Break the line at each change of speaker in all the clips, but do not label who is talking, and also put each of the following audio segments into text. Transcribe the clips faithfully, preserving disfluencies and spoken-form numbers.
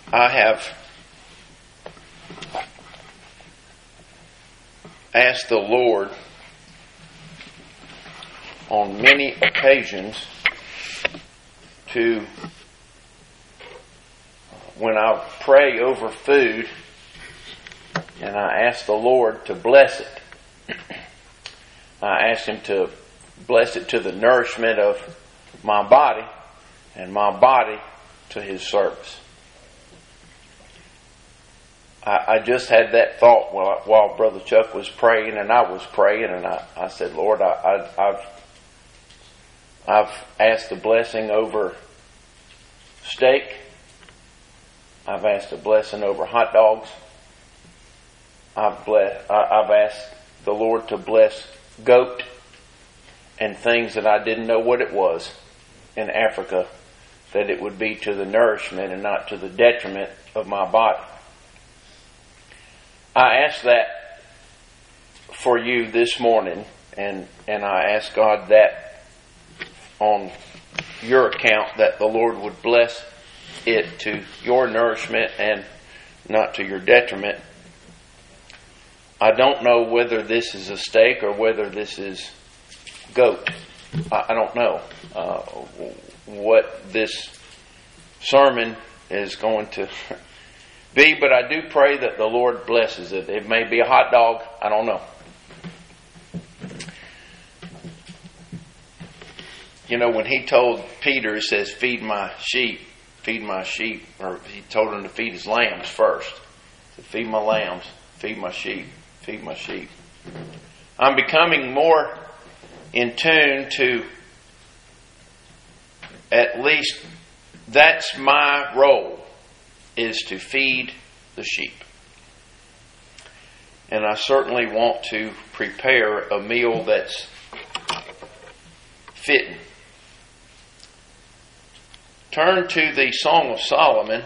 I have asked the Lord on many occasions to, when I pray over food, and I ask the Lord to bless it. I ask Him to bless it to the nourishment of my body, and my body to His service. I, I just had that thought while, while Brother Chuck was praying, and I was praying, and I, I said, Lord, I, I, I've I've asked a blessing over steak. I've asked a blessing over hot dogs. I've bless, I, I've asked the Lord to bless goat and things that I didn't know what it was in Africa, that it would be to the nourishment and not to the detriment of my body. I ask that for you this morning, and, and I ask God that on your account, that the Lord would bless it to your nourishment and not to your detriment. I don't know whether this is a steak or whether this is goat. I, I don't know uh, what this sermon is going to be, but I do pray that the Lord blesses it. It may be a hot dog. I don't know. You know, when He told Peter, He says, feed my sheep, feed my sheep. Or He told him to feed his lambs first. He said, feed my lambs, feed my sheep, feed my sheep. I'm becoming more in tune to, at least that's my role, is to feed the sheep. And I certainly want to prepare a meal that's fitting. Turn to the Song of Solomon.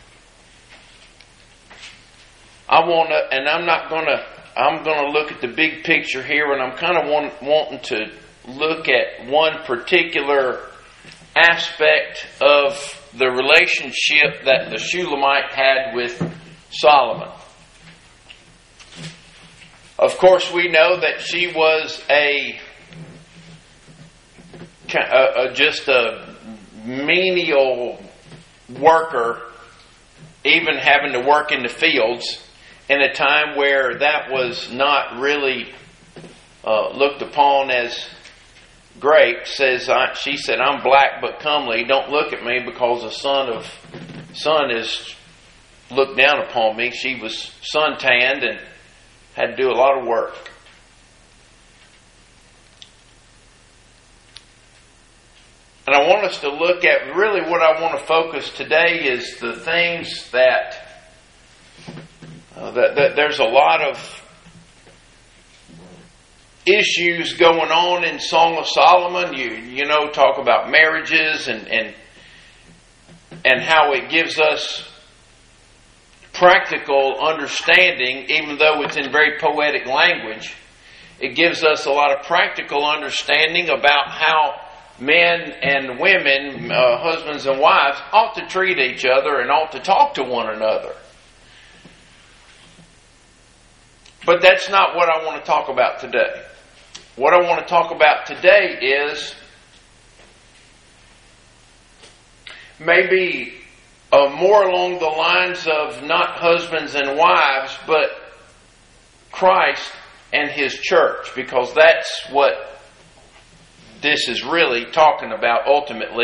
I want to, and I'm not going to, I'm going to look at the big picture here, and I'm kind of want, wanting to look at one particular aspect of the relationship that the Shulamite had with Solomon. Of course, we know that she was a, a, a just a menial worker, even having to work in the fields in a time where that was not really uh, looked upon as great. Says I, she said, "I'm black but comely. Don't look at me because the sun of sun is looked down upon me." She was suntanned and had to do a lot of work. And I want us to look at, really what I want to focus today is the things that, uh, that, that there's a lot of issues going on in Song of Solomon. You you know, talk about marriages and and and how it gives us practical understanding, even though it's in very poetic language. It gives us a lot of practical understanding about how men and women, uh, husbands and wives, ought to treat each other and ought to talk to one another. But that's not what I want to talk about today. What I want to talk about today is maybe uh, more along the lines of not husbands and wives, but Christ and His church, because that's what this is really talking about ultimately.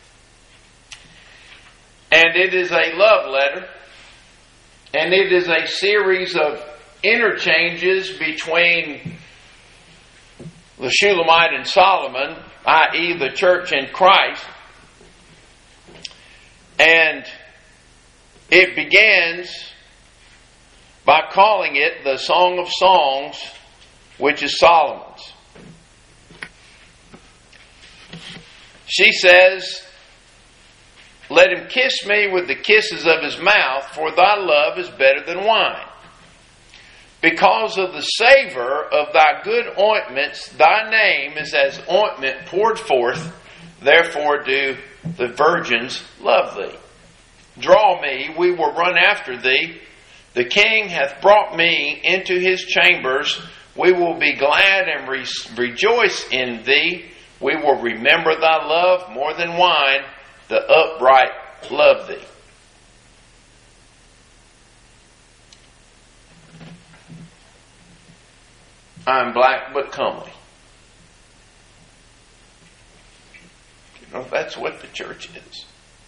And it is a love letter, and it is a series of interchanges between the Shulamite and Solomon, that is the church and Christ. And it begins by calling it the Song of Songs, which is Solomon's. She says, "Let him kiss me with the kisses of his mouth, for thy love is better than wine. Because of the savor of thy good ointments, thy name is as ointment poured forth. Therefore do the virgins love thee." draw me, we will run after thee. The king hath brought me into his chambers. We will be glad and re- rejoice in thee. We will remember thy love more than wine. The upright love thee. I am black but comely. You know, that's what the church is.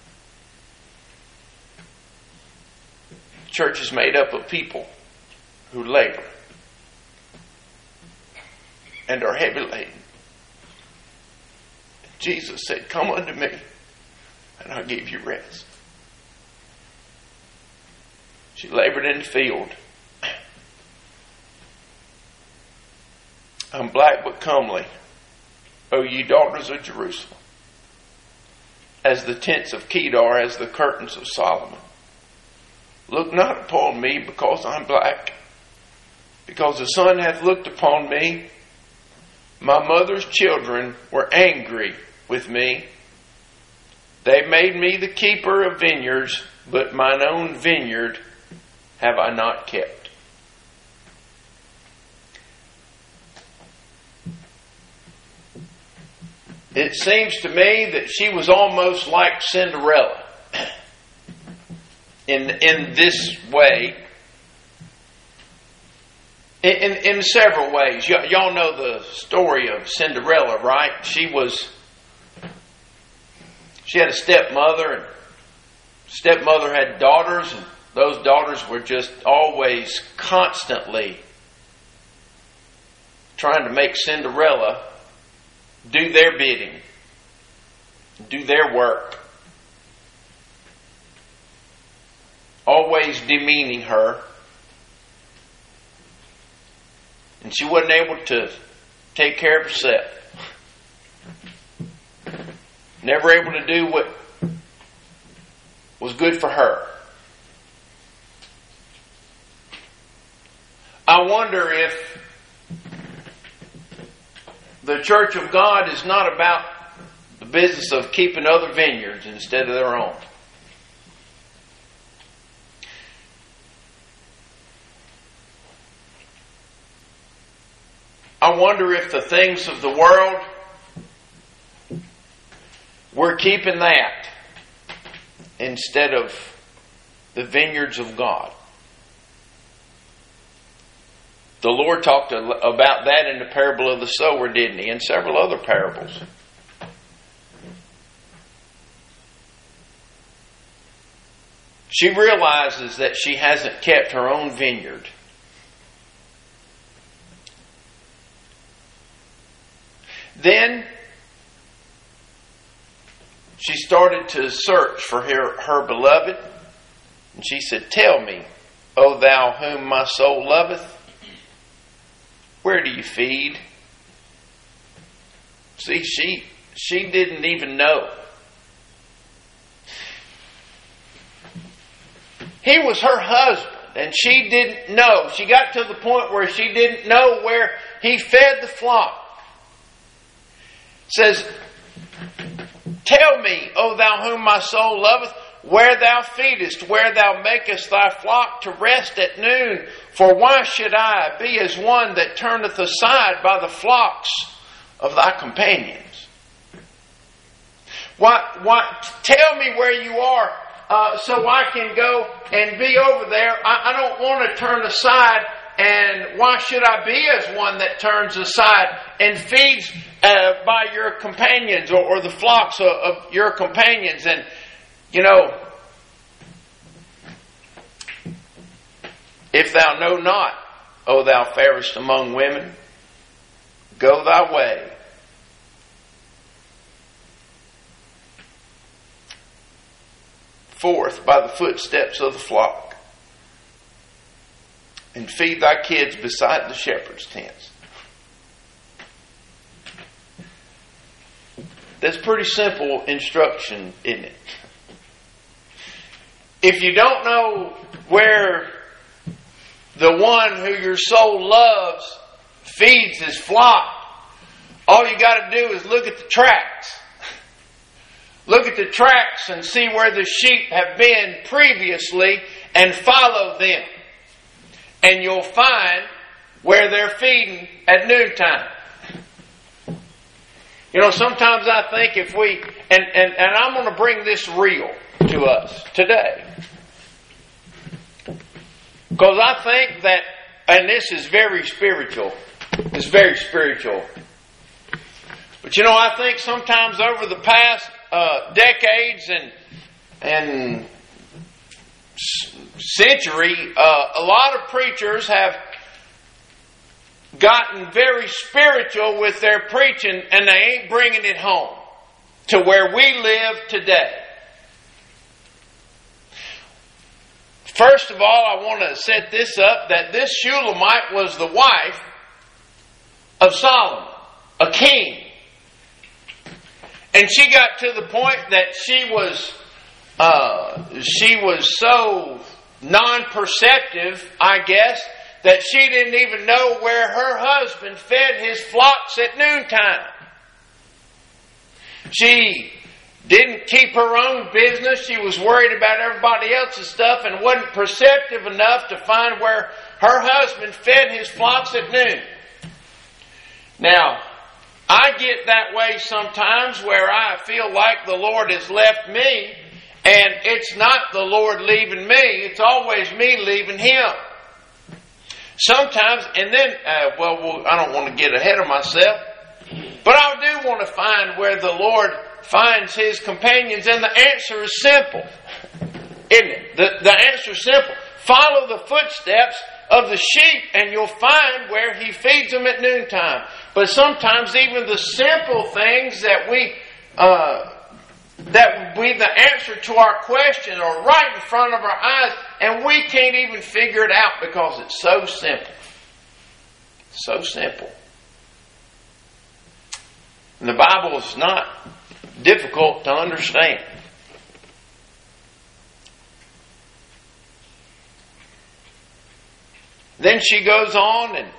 The church is made up of people who labor and are heavy laden. Jesus said, "Come unto me, and I'll give you rest." She labored in the field. I'm black but comely, O ye daughters of Jerusalem, as the tents of Kedar, as the curtains of Solomon. Look not upon me because I'm black, because the sun hath looked upon me. My mother's children were angry with me. They made me the keeper of vineyards, but mine own vineyard have I not kept. It seems to me that she was almost like Cinderella in in this way. In, in, in several ways. Y- y'all know the story of Cinderella, right? She was, she had a stepmother, and stepmother had daughters, and those daughters were just always constantly trying to make Cinderella do their bidding, do their work, always demeaning her. And she wasn't able to take care of herself. Never able to do what was good for her. I wonder if the church of God is not about the business of keeping other vineyards instead of their own. I wonder if the things of the world, we're keeping that instead of the vineyards of God. The Lord talked about that in the parable of the sower, didn't He? And several other parables. She realizes that she hasn't kept her own vineyard. Then she started to search for her, her beloved. And she said, "Tell me, O thou whom my soul loveth, where do you feed?" See, she she didn't even know. He was her husband, and she didn't know. She got to the point where she didn't know where he fed the flock. Says, "Tell me, O thou whom my soul loveth, where thou feedest, where thou makest thy flock to rest at noon. For why should I be as one that turneth aside by the flocks of thy companions?" Why, why, tell me where you are uh, so I can go and be over there. I, I don't want to turn aside. And why should I be as one that turns aside and feeds uh, by your companions or, or the flocks of, of your companions? And, you know, if thou know not, O thou fairest among women, go thy way. Forth by the footsteps of the flock. And feed thy kids beside the shepherd's tents. That's pretty simple instruction, isn't it? If you don't know where the one who your soul loves feeds his flock, all you got to do is look at the tracks. Look at the tracks and see where the sheep have been previously and follow them. And you'll find where they're feeding at noontime. You know, sometimes I think if we, and, and, and I'm going to bring this real to us today. Because I think that, and this is very spiritual, it's very spiritual. But you know, I think sometimes over the past uh, decades and and century, uh, a lot of preachers have gotten very spiritual with their preaching, and they ain't bringing it home to where we live today. First of all, I want to set this up, that this Shulamite was the wife of Solomon, a king. And she got to the point that she was uh, she was so non-perceptive, I guess, that she didn't even know where her husband fed his flocks at noontime. She didn't keep her own business. She was worried about everybody else's stuff and wasn't perceptive enough to find where her husband fed his flocks at noon. Now, I get that way sometimes where I feel like the Lord has left me, and it's not the Lord leaving me, it's always me leaving Him. Sometimes, and then, uh, well, well, I don't want to get ahead of myself, but I do want to find where the Lord finds His companions, and the answer is simple, isn't it? The, the answer is simple. Follow the footsteps of the sheep, and you'll find where He feeds them at noontime. But sometimes even the simple things that we uh, that would be the answer to our question are right in front of our eyes, and we can't even figure it out because it's so simple. So simple. And the Bible is not difficult to understand. Then she goes on, and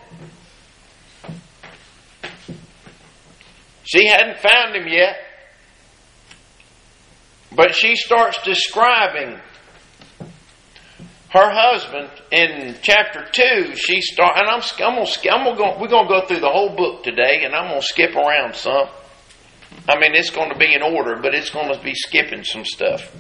she hadn't found him yet, but she starts describing her husband in chapter two. She start, and I'm I'm gonna, I'm gonna go, we're gonna go through the whole book today, and I'm gonna skip around some. I mean, it's going to be in order, but it's going to be skipping some stuff.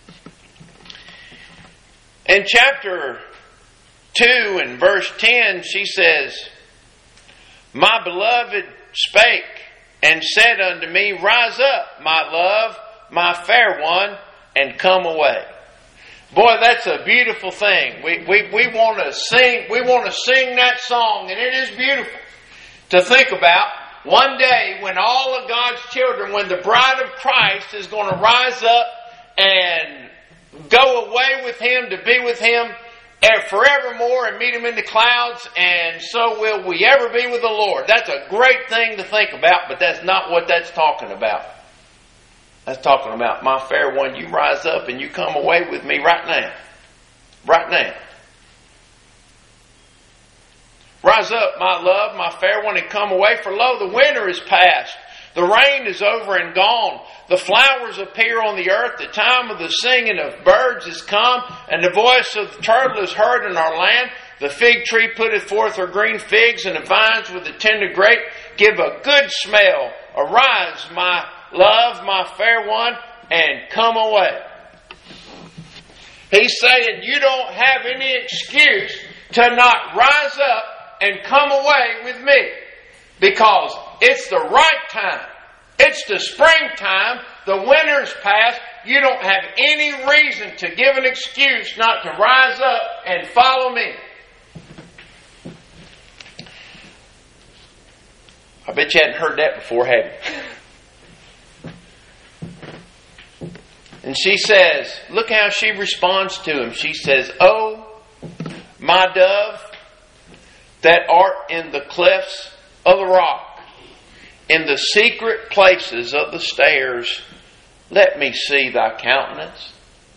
In chapter two and verse ten, she says, "My beloved spake and said unto me, Rise up, my love, my fair one, and come away." Boy, that's a beautiful thing. We we we want to sing. We want to sing that song, and it is beautiful to think about. One day, when all of God's children, when the bride of Christ is going to rise up and go away with Him to be with Him forevermore and meet Him in the clouds, and so will we ever be with the Lord. That's a great thing to think about, but that's not what that's talking about. That's talking about, my fair one, you rise up and you come away with me right now. Right now. Rise up, my love, my fair one, and come away, for lo, the winter is past. The rain is over and gone. The flowers appear on the earth. The time of the singing of birds is come, and the voice of the turtle is heard in our land. The fig tree putteth forth her green figs, and the vines with the tender grape give a good smell. Arise, my love, my fair one, and come away. He's saying you don't have any excuse to not rise up and come away with me, because it's the right time. It's the springtime. The winter's past. You don't have any reason to give an excuse not to rise up and follow me. I bet you hadn't heard that before, have you? And she says, look how she responds to him. She says, "Oh, my dove, that art in the clefts of the rock, in the secret places of the stairs, let me see thy countenance.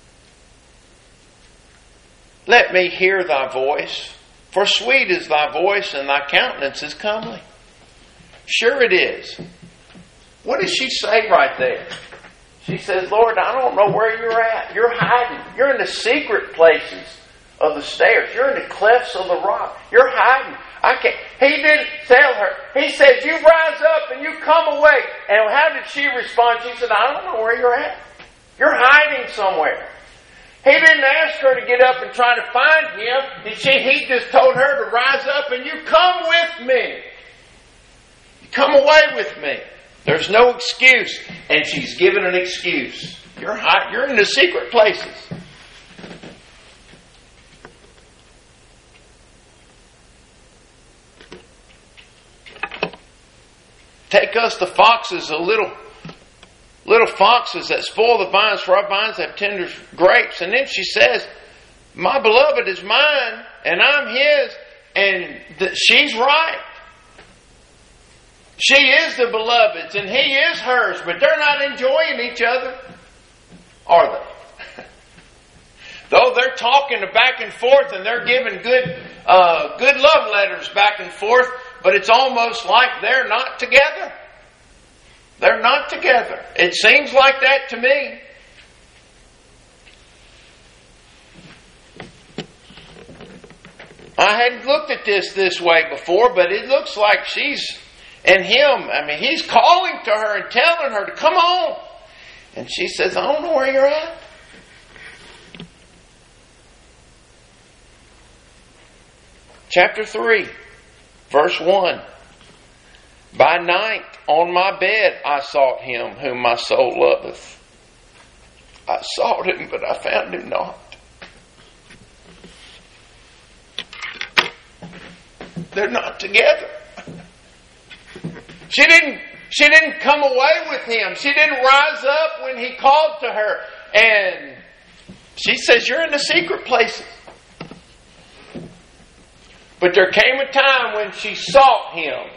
Let me hear thy voice, for sweet is thy voice, and thy countenance is comely." Sure it is. What does she say right there? She says, Lord, I don't know where you're at. You're hiding. You're in the secret places of the stairs. You're in the clefts of the rock. You're hiding. I can't. He didn't tell her. He said, you rise up and you come away. And how did she respond? She said, I don't know where you're at. You're hiding somewhere. He didn't ask her to get up and try to find him. He, she, he just told her to rise up and you come with me. You come away with me. There's no excuse. And she's given an excuse. You're high, you're in the secret places. Take us the foxes, the little little foxes that spoil the vines, for our vines have tender grapes. And then she says, my beloved is mine, and I'm his, and th- she's right. She is the beloved's, and he is hers, but they're not enjoying each other, are they? Though they're talking back and forth, and they're giving good, uh, good love letters back and forth, but it's almost like they're not together. They're not together. It seems like that to me. I hadn't looked at this this way before, but it looks like she's and him. I mean, he's calling to her and telling her to come on. And she says, I don't know where you're at. Chapter three, verse one. By night on my bed I sought him whom my soul loveth. I sought him, but I found him not. They're not together. She didn't, she didn't come away with him. She didn't rise up when he called to her. And she says, you're in the secret places. But there came a time when she sought him.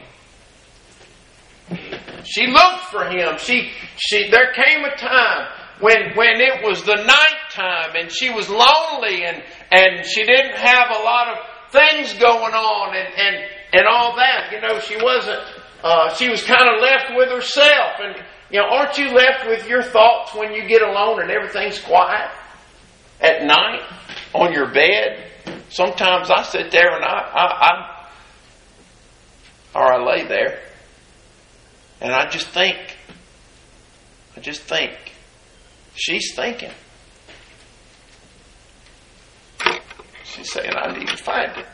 She looked for him. She, she, there came a time when, when it was the night time and she was lonely and, and she didn't have a lot of things going on and, and, and all that. You know, she wasn't, uh, she was kind of left with herself. And, you know, aren't you left with your thoughts when you get alone and everything's quiet at night on your bed? Sometimes I sit there and I, I, I or I lay there and I just think, I just think, she's thinking. She's saying, I need to find it.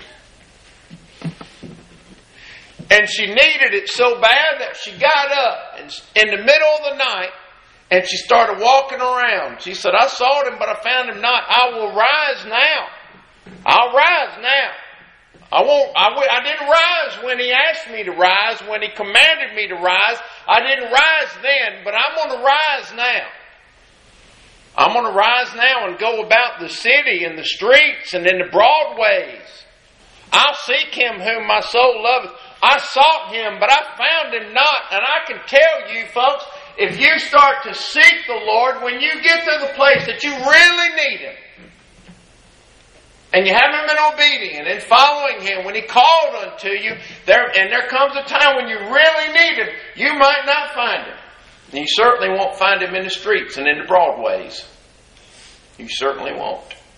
And she needed it so bad that she got up in the middle of the night and she started walking around. She said, I sought him, but I found him not. I will rise now. I'll rise now. I won't. I, I didn't rise when he asked me to rise, when he commanded me to rise. I didn't rise then, but I'm going to rise now. I'm going to rise now and go about the city and the streets and in the broad ways. I'll seek him whom my soul loveth. I sought him, but I found him not. And I can tell you, folks, if you start to seek the Lord, when you get to the place that you really need him, and you haven't been obedient and following him when he called unto you, there and there comes a time when you really need him, you might not find him. And you certainly won't find him in the streets and in the broad ways. You certainly won't.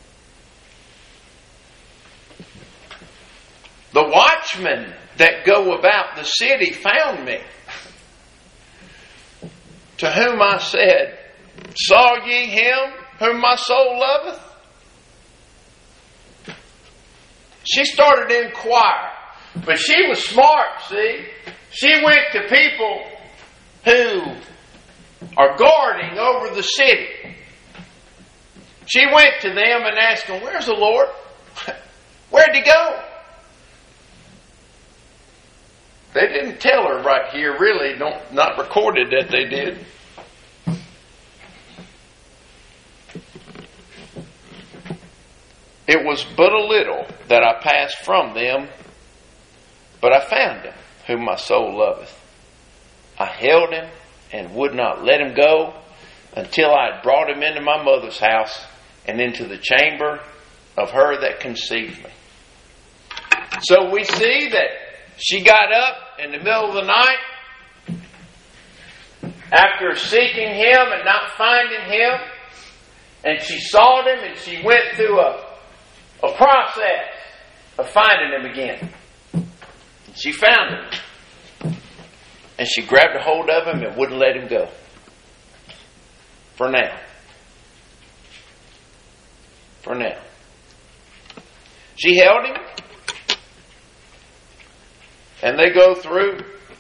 The watchmen that go about the city found me. To whom I said, saw ye him whom my soul loveth? She started to inquire. But she was smart, see. She went to people who are guarding over the city. She went to them and asked them, where's the Lord? Where'd he go? They didn't tell her right here, really, don't, not recorded that they did. It was but a little that I passed from them, but I found him, whom my soul loveth. I held him and would not let him go until I had brought him into my mother's house and into the chamber of her that conceived me. So we see that she got up in the middle of the night after seeking him and not finding him, and she sought him and she went through a, a process of finding him again. She found him. And she grabbed a hold of him and wouldn't let him go. For now. For now. She held him. And they go through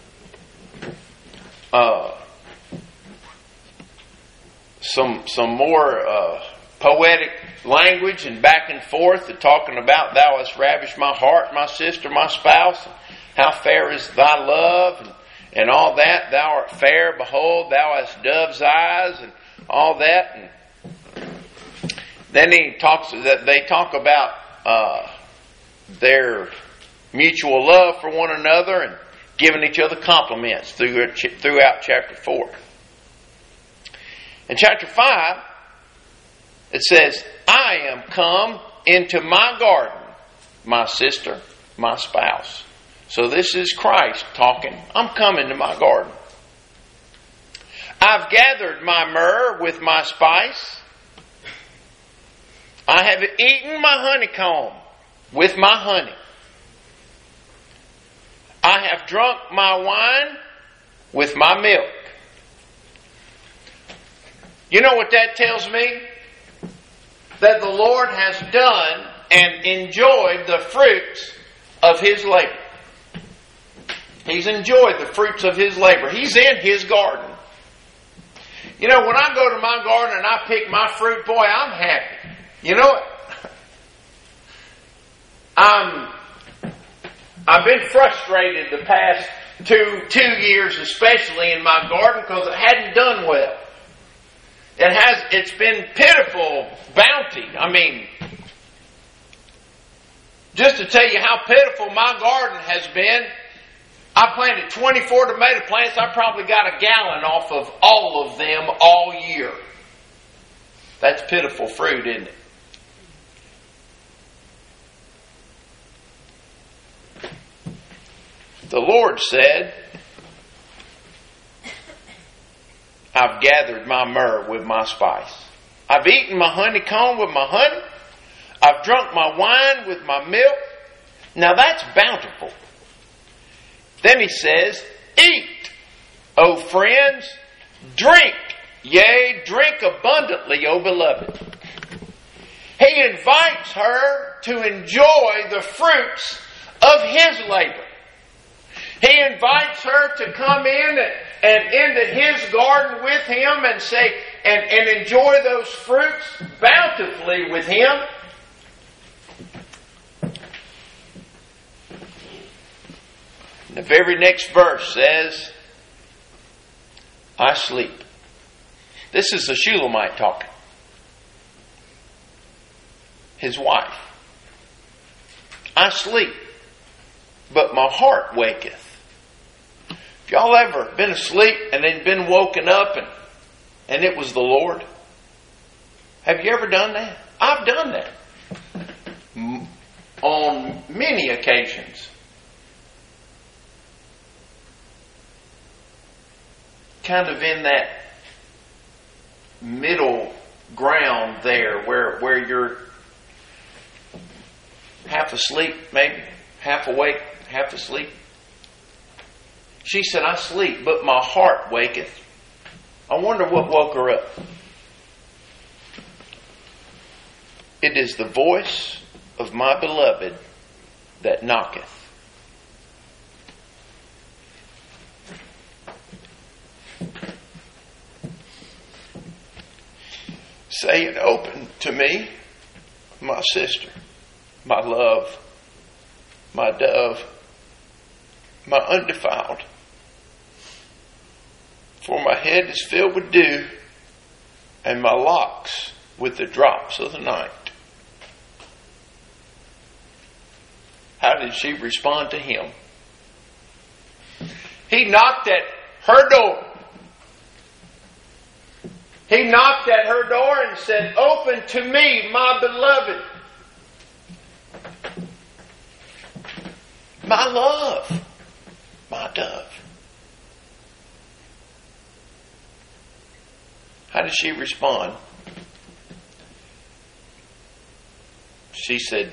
uh, some some more uh, poetic language and back and forth, and talking about thou hast ravished my heart, my sister, my spouse. How fair is thy love, and, and all that. Thou art fair, behold, thou hast dove's eyes, and all that. And then he talks that they talk about uh, their mutual love for one another and giving each other compliments through, throughout chapter four. In chapter five, it says, I am come into my garden, my sister, my spouse. So this is Christ talking. I'm coming to my garden. I've gathered my myrrh with my spice. I have eaten my honeycomb with my honey. I have drunk my wine with my milk. You know what that tells me? That the Lord has done and enjoyed the fruits of His labor. He's enjoyed the fruits of His labor. He's in His garden. You know, when I go to my garden and I pick my fruit, boy, I'm happy. You know what? I'm, I've been frustrated the past two, two years, especially in my garden, because it hadn't done well. It has, it's been pitiful bounty. I mean, just to tell you how pitiful my garden has been, I planted twenty-four tomato plants. I probably got a gallon off of all of them all year. That's pitiful fruit, isn't it? The Lord said, I've gathered my myrrh with my spice. I've eaten my honeycomb with my honey. I've drunk my wine with my milk. Now that's bountiful. Then he says, eat, O friends, drink, yea, drink abundantly, O beloved. He invites her to enjoy the fruits of his labor. He invites her to come in and, and into his garden with him and say and, and enjoy those fruits bountifully with him. The very next verse says, I sleep. This is the Shulamite talking. His wife. I sleep, but my heart waketh. Have y'all ever been asleep and then been woken up and, and it was the Lord? Have you ever done that? I've done that. M- on many occasions. Kind of in that middle ground there where, where you're half asleep, maybe, half awake, half asleep. She said, I sleep, but my heart waketh. I wonder what woke her up. It is the voice of my beloved that knocketh. Saying, open to me, my sister, my love, my dove, my undefiled. For my head is filled with dew, and my locks with the drops of the night. How did she respond to him? He knocked at her door. He knocked at her door and said, open to me, my beloved. My love. My dove. How did she respond? She said,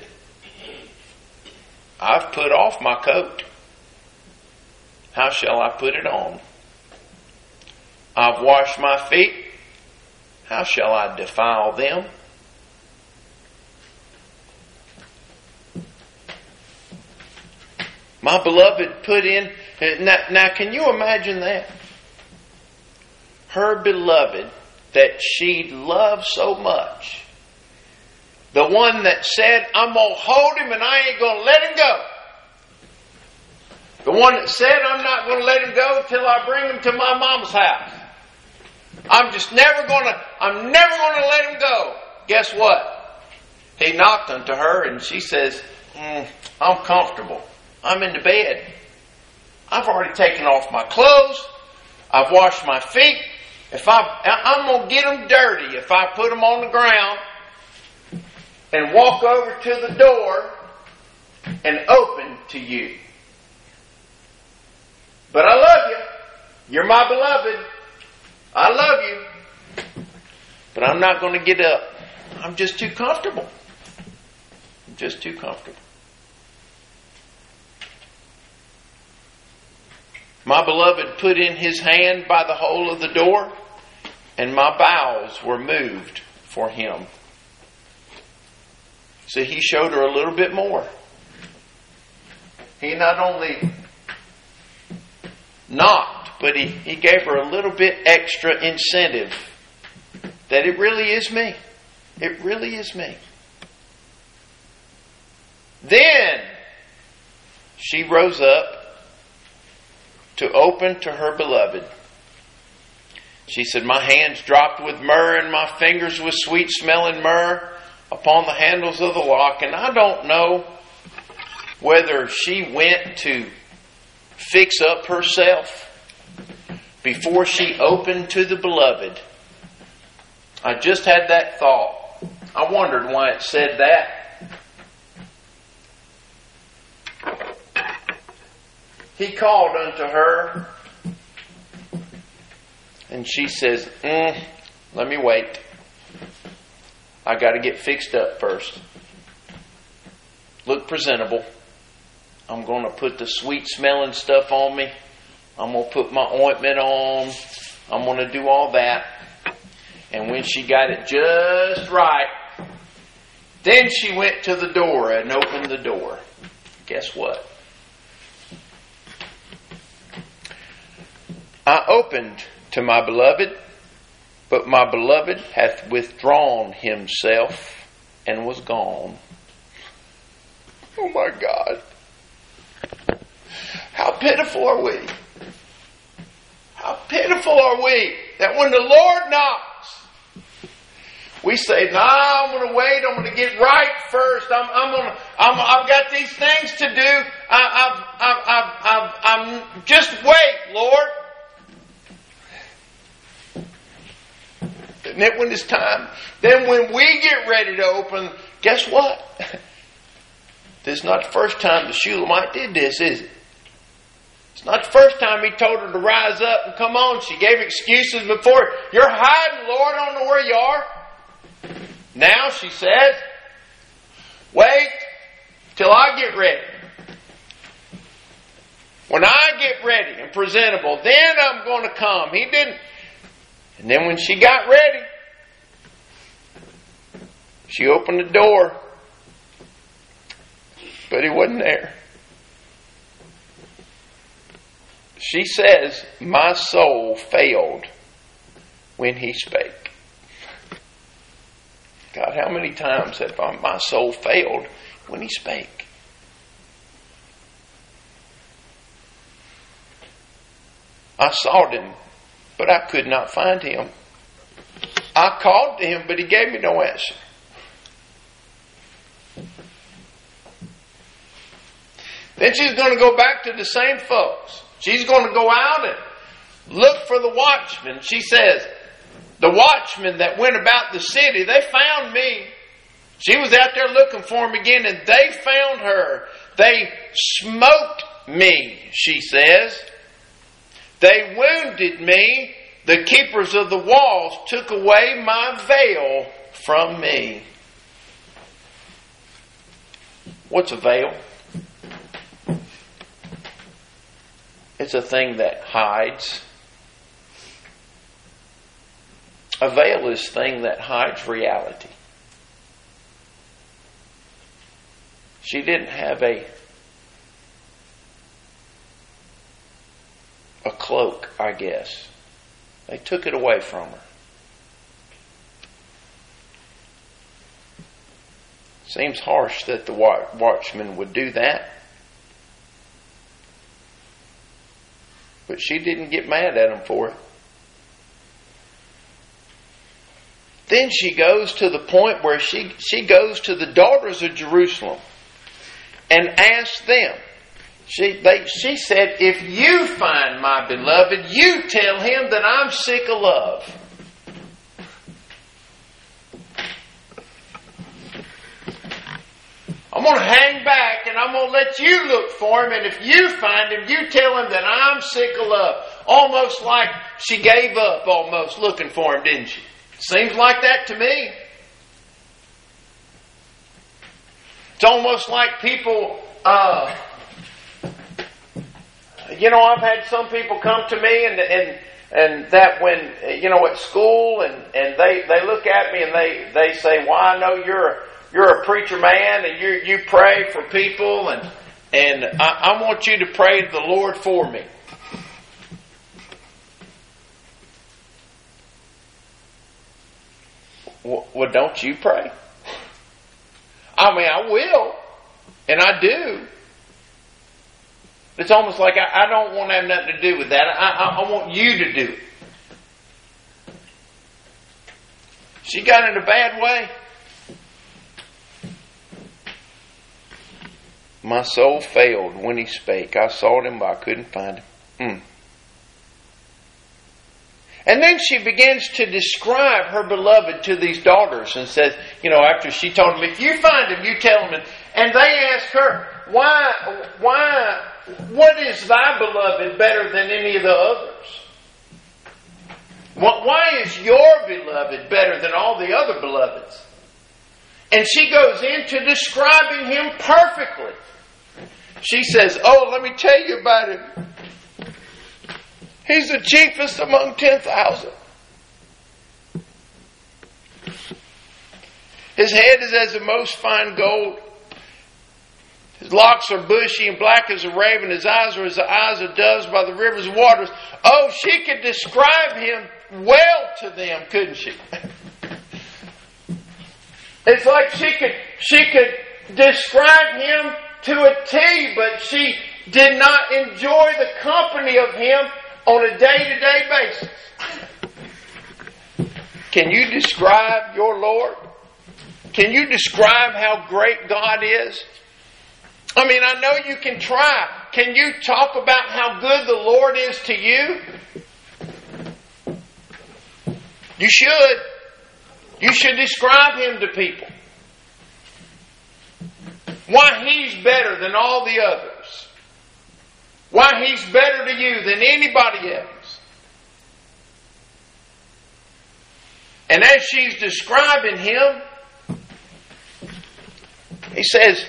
I've put off my coat. How shall I put it on? I've washed my feet. How shall I defile them? My beloved put in... Now, now can you imagine that? Her beloved that she loved so much. The one that said, I'm going to hold him and I ain't going to let him go. The one that said, I'm not going to let him go till I bring him to my mama's house. I'm just never going to, I'm never going to let him go. Guess what? He knocked unto her and she says, mm, I'm comfortable. I'm in the bed. I've already taken off my clothes. I've washed my feet. If I, I'm going to get them dirty if I put them on the ground and walk over to the door and open to you. But I love you. You're my beloved. I love you. But I'm not going to get up. I'm just too comfortable. I'm just too comfortable. My beloved put in his hand by the hole of the door, and my bowels were moved for him. So he showed her a little bit more. He not only knocked, but he, he gave her a little bit extra incentive that it really is me. It really is me. Then she rose up to open to her beloved. She said, my hands dropped with myrrh and my fingers with sweet smelling myrrh upon the handles of the lock. And I don't know whether she went to fix up herself before she opened to the beloved. I just had that thought. I wondered why it said that. He called unto her, and she says, mm, let me wait. I got to get fixed up first. Look presentable. I'm going to put the sweet smelling stuff on me. I'm going to put my ointment on. I'm going to do all that. And when she got it just right, then she went to the door and opened the door. Guess what? I opened to my beloved, but my beloved hath withdrawn himself and was gone. Oh my God. How pitiful are we? How pitiful are we that when the Lord knocks, we say, "No, nah, I'm going to wait. I'm going to get right first. I'm, I'm going to. I'm, I've got these things to do. I, I've, I've, I've, I've, I'm just wait, Lord." And then when it's time, then when we get ready to open, guess what? This is not the first time the Shulamite did this, is it? It's not the first time he told her to rise up and come on. She gave excuses before. You're hiding, Lord. I don't know where you are. Now she says, wait till I get ready. When I get ready and presentable, then I'm going to come. He didn't. And then when she got ready, she opened the door, but he wasn't there. She says, my soul failed when he spake. God, how many times have my soul failed when he spake? I sought him, but I could not find him. I called to him, but he gave me no answer. Then she's going to go back to the same folks. She's going to go out and look for the watchman. She says, the watchmen that went about the city, they found me. She was out there looking for him again, and they found her. They smote me, she says. They wounded me the keepers of the walls took away my veil from me. What's a veil? It's a thing that hides. A veil is a thing that hides reality. She didn't have a a cloak, I guess. They took it away from her. Seems harsh that the watchman would do that. But she didn't get mad at him for it. Then she goes to the point where she, she goes to the daughters of Jerusalem and asks them. She, they, she said, if you find my beloved, you tell him that I'm sick of love. I'm going to hang back and I'm going to let you look for him. And if you find him, you tell him that I'm sick of love. Almost like she gave up almost looking for him, didn't she? Seems like that to me. It's almost like people, uh, you know, I've had some people come to me and and and that when, you know, at school and, and they, they look at me and they, they say, well, I know you're a, you're a preacher man and you you pray for people and and I, I want you to pray to the Lord for me. Well, don't you pray? I mean, I will. And I do. It's almost like I, I don't want to have nothing to do with that. I, I, I want you to do it. She got in a bad way. My soul failed when he spake. I sought him, but I couldn't find him. Mm. And then she begins to describe her beloved to these daughters and says, you know, after she told them, if you find him, you tell him. And they ask her, why, why, what is thy beloved better than any of the others? Why is your beloved better than all the other beloveds? And she goes into describing him perfectly. She says, oh, let me tell you about him. He's the chiefest among ten thousand. His head is as the most fine gold. His locks are bushy and black as a raven. His eyes are as the eyes of doves by the rivers of waters. Oh, she could describe him well to them, couldn't she? It's like she could, she could describe him to a T, but she did not enjoy the company of him on a day-to-day basis. Can you describe your Lord? Can you describe how great God is? I mean, I know you can try. Can you talk about how good the Lord is to you? You should. You should describe Him to people. Why He's better than all the others. Why He's better to you than anybody else. And as she's describing Him, He says,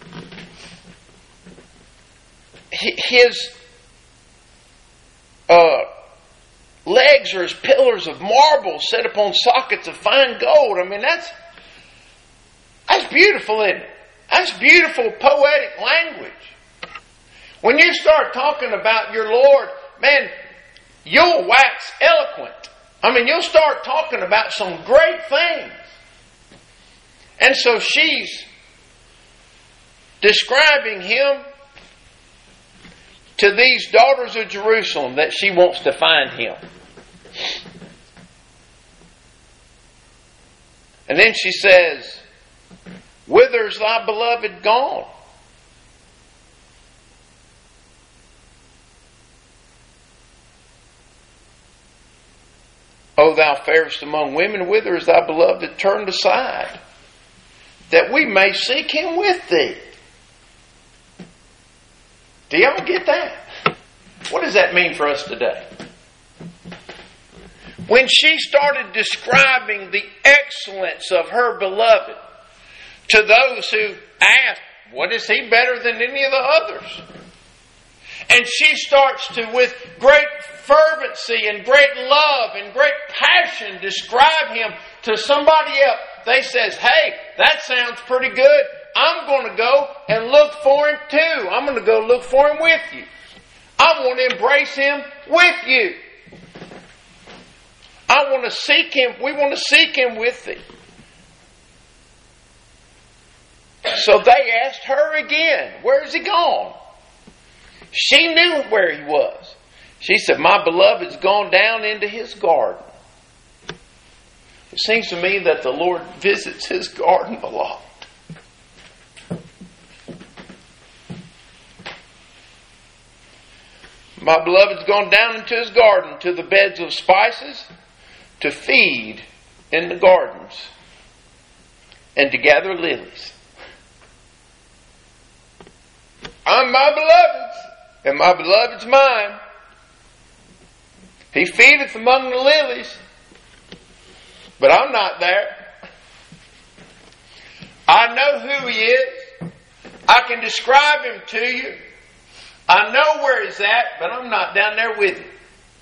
His uh, legs are as pillars of marble set upon sockets of fine gold. I mean, that's that's beautiful, isn't it? That's beautiful poetic language. When you start talking about your Lord, man, you'll wax eloquent. I mean, you'll start talking about some great things. And so she's describing Him to these daughters of Jerusalem that she wants to find Him. And then she says, whither is thy beloved gone? O thou fairest among women, whither is thy beloved turned aside, that we may seek Him with thee? Do y'all get that? What does that mean for us today? when she started describing the excellence of her beloved to those who asked, what is he better than any of the others? And she starts to, with great fervency and great love and great passion, describe him to somebody else. They says, hey, that sounds pretty good. I'm going to go and look for him too. I'm going to go look for him with you. I want to embrace him with you. I want to seek him. We want to seek him with thee. So they asked her again, where's he gone? She knew where he was. She said, my beloved's gone down into his garden. It seems to me that the Lord visits his garden a lot. My beloved's gone down into his garden, to the beds of spices, to feed in the gardens, and to gather lilies. I'm my beloved's, and my beloved's mine. He feedeth among the lilies, but I'm not there. I know who he is. I can describe him to you. I know where he's at, but I'm not down there with him.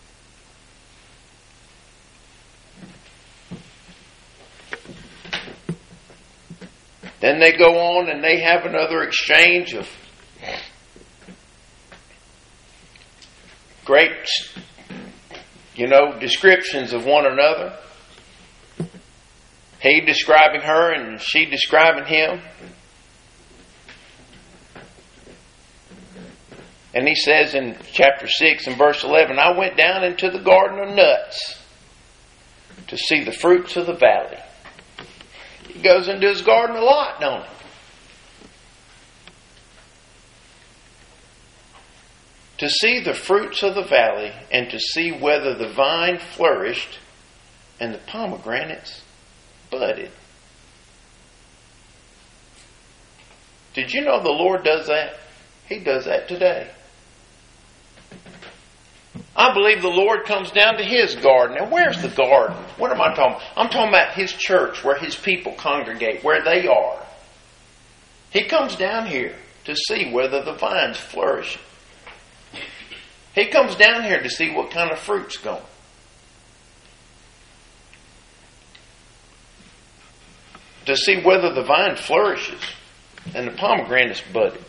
Then they go on and they have another exchange of great, you know, descriptions of one another. He describing her and she describing him. And he says in chapter six and verse eleven, I went down into the garden of nuts to see the fruits of the valley. He goes into his garden a lot, don't he? To see the fruits of the valley and to see whether the vine flourished and the pomegranates budded. Did you know the Lord does that? He does that today. I believe the Lord comes down to his garden. Now, where's the garden? What am I talking about? I'm talking about his church, where his people congregate, where they are. He comes down here to see whether the vine's flourishing. He comes down here to see what kind of fruit's going. To see whether the vine flourishes and the pomegranates budded.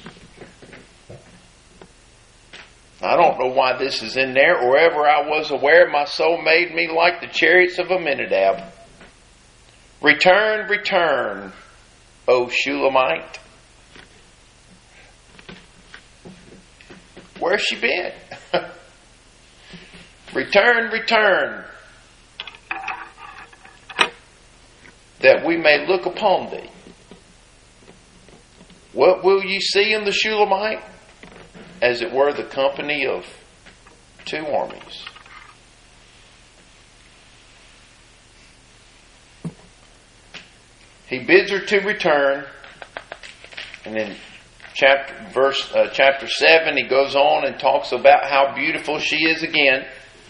I don't know why this is in there. Or ever I was aware, my soul made me like the chariots of Aminadab. Return, return, O Shulamite. Where's she been? Return, return, that we may look upon thee. What will ye see in the Shulamite? As it were the company of two armies. He bids her to return, and in chapter verse uh, chapter seven, he goes on and talks about how beautiful she is again.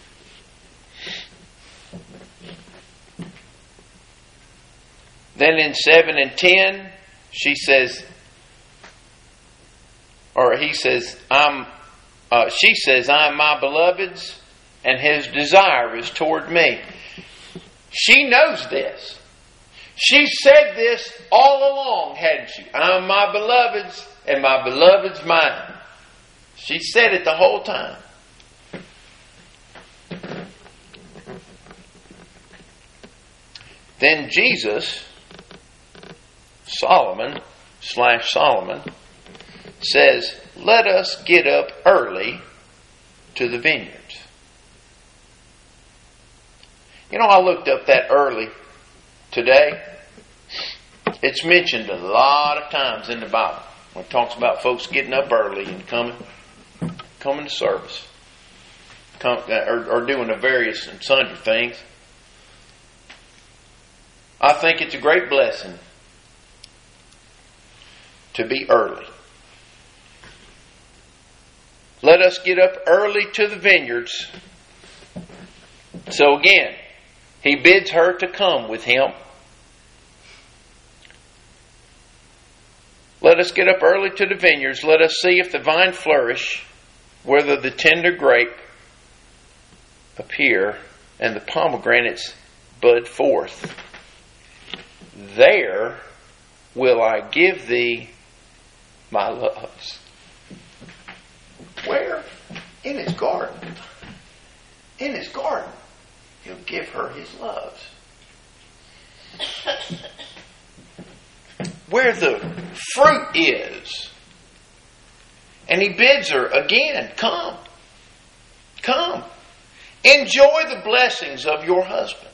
Then in seven and ten, she says. Or he says, I'm, uh, she says, I'm my beloved's, and his desire is toward me. She knows this. She said this all along, hadn't she? I'm my beloved's, and my beloved's mine. She said it the whole time. Then Jesus, Solomon, slash Solomon, says, let us get up early to the vineyards. You know, I looked up that early today. It's mentioned a lot of times in the Bible when it talks about folks getting up early and coming coming to service. Come, or, or doing the various and sundry things. I think it's a great blessing to be early. Let us get up early to the vineyards So again, he bids her to come with him. Let us get up early to the vineyards. Let us see if the vine flourish, whether the tender grape appear, and the pomegranates bud forth. There will I give thee my loves. Where? In his garden. In his garden. He'll give her his loves. Where the fruit is. And he bids her again, come. Come. Enjoy the blessings of your husband.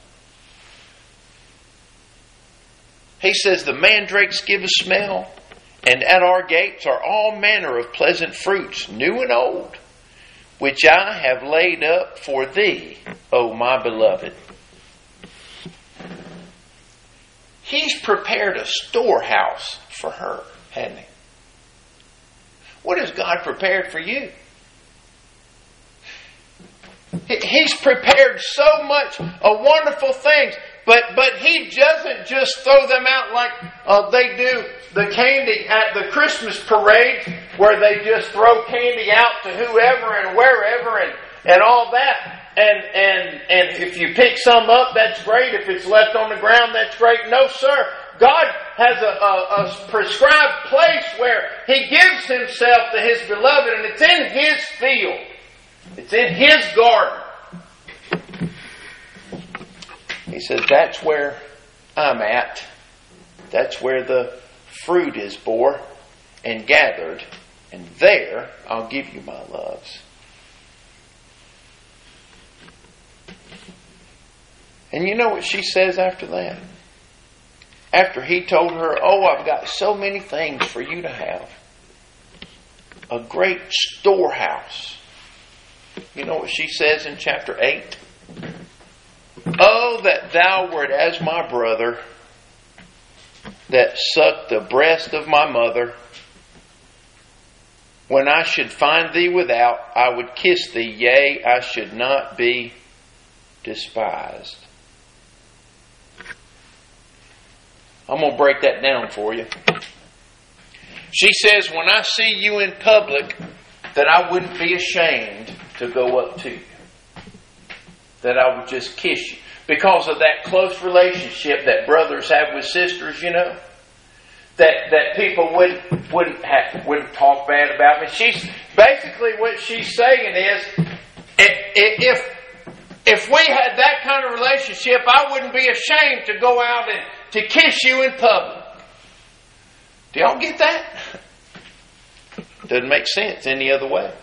He says, the mandrakes give a smell, and at our gates are all manner of pleasant fruits, new and old, which I have laid up for thee, O my beloved. He's prepared a storehouse for her, hasn't he? What has God prepared for you? He's prepared so much of wonderful things, but but He doesn't just throw them out like uh, they do the candy at the Christmas parade, where they just throw candy out to whoever and wherever and, and all that. And, and, and if you pick some up, that's great. If it's left on the ground, that's great. No, sir. God has a, a, a prescribed place where He gives Himself to His beloved, and it's in His field. It's in His garden. He says, that's where I'm at. That's where the fruit is bore and gathered. And there I'll give you my loves. And you know what she says after that? After he told her, oh, I've got so many things for you to have. A great storehouse. You know what she says in chapter eight? Oh, that thou wert as my brother, that sucked the breast of my mother. When I should find thee without, I would kiss thee, yea, I should not be despised. I'm going to break that down for you. She says, when I see you in public, that I wouldn't be ashamed to go up to you. That I would just kiss you. Because of that close relationship that brothers have with sisters, you know. That that people wouldn't wouldn't have, wouldn't talk bad about me. She's basically what she's saying is, if if we had that kind of relationship, I wouldn't be ashamed to go out and to kiss you in public. Do y'all get that? Doesn't make sense any other way.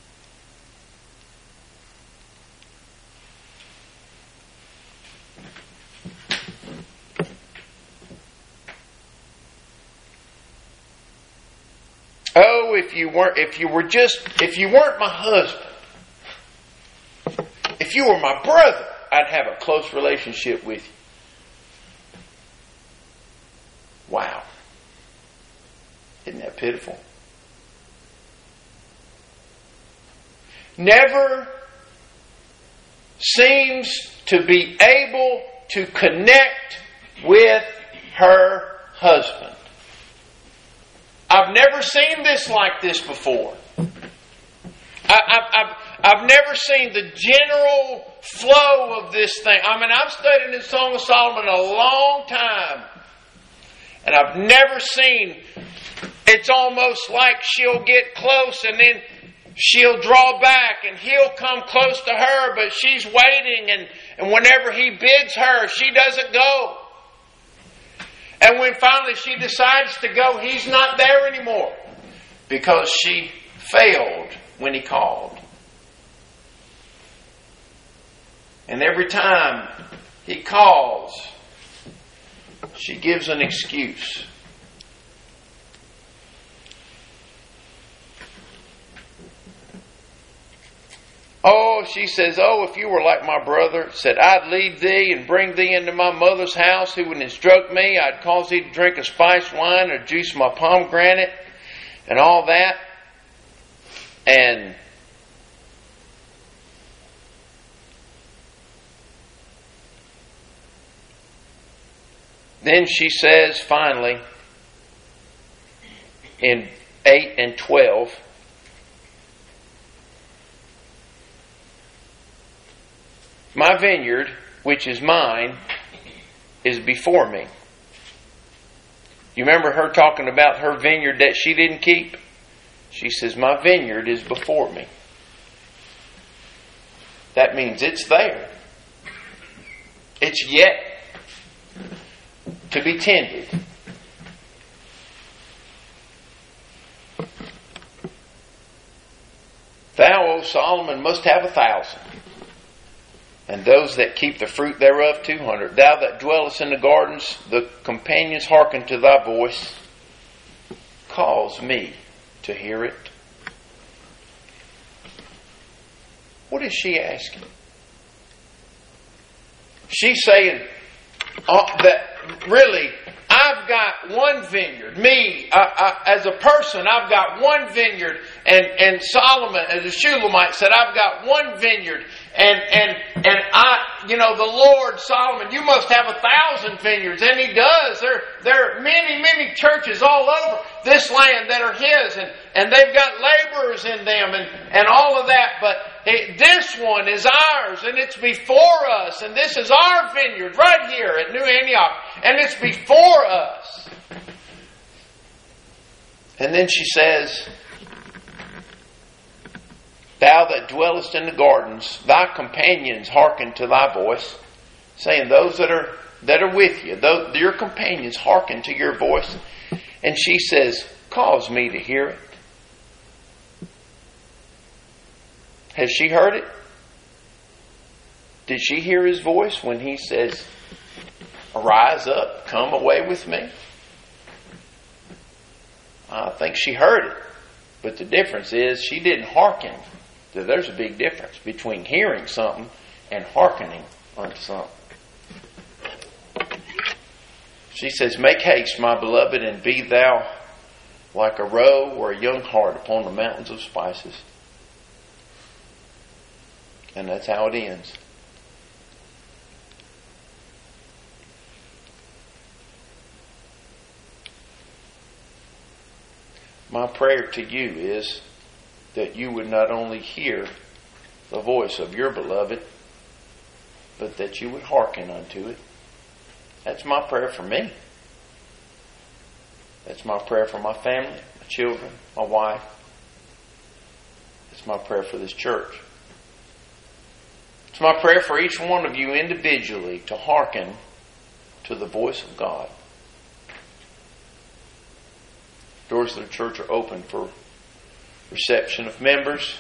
Oh, if you weren't, if you were just, if you weren't my husband, if you were my brother, I'd have a close relationship with you. Wow. Isn't that pitiful? Never seems to be able to connect with her husband. I've never seen this like this before. I, I've, I've, I've never seen the general flow of this thing. I mean, I've studied in Song of Solomon a long time. And I've never seen, it's almost like she'll get close and then she'll draw back and he'll come close to her, but she's waiting, and, and whenever he bids her, she doesn't go. And when finally she decides to go, he's not there anymore because she failed when he called. And every time he calls, she gives an excuse. Oh, she says, oh, if you were like my brother, said, I'd lead thee and bring thee into my mother's house, who would instruct me. I'd cause thee to drink a spiced wine or juice my pomegranate and all that. And then she says finally in eight and twelve, my vineyard, which is mine, is before me. You remember her talking about her vineyard that she didn't keep? She says, my vineyard is before me. That means it's there. It's yet to be tended. Thou, O Solomon, must have a thousand, and those that keep the fruit thereof two hundred. Thou that dwellest in the gardens, the companions hearken to thy voice. Cause me to hear it. What is she asking? She's saying uh, that really, I've got one vineyard. Me, I, I, as a person, I've got one vineyard. And, and Solomon, as a Shulamite, said, I've got one vineyard. And, and, and I, you know, the Lord, Solomon, you must have a thousand vineyards. And he does. There, there are many, many churches all over this land that are his. And, and they've got laborers in them and, and all of that. But it, this one is ours and it's before us. And this is our vineyard right here at New Antioch. And it's before us. And then she says, thou that dwellest in the gardens, thy companions hearken to thy voice. Saying those that are that are with you, those, your companions hearken to your voice. And she says, cause me to hear it. Has she heard it? Did she hear his voice when he says, arise up, come away with me? I think she heard it. But the difference is she didn't hearken. There's a big difference between hearing something and hearkening unto something. She says, make haste, my beloved, and be thou like a roe or a young hart upon the mountains of spices. And that's how it ends. My prayer to you is that you would not only hear the voice of your beloved, but that you would hearken unto it. That's my prayer for me. That's my prayer for my family, my children, my wife. It's my prayer for this church. It's my prayer for each one of you individually to hearken to the voice of God. Doors of the church are open for reception of members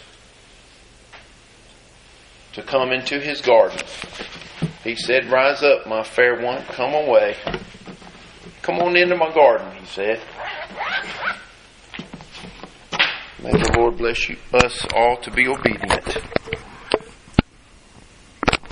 to come into his garden. He said, rise up, my fair one, come away. Come on into my garden, he said. May the Lord bless you, us all to be obedient.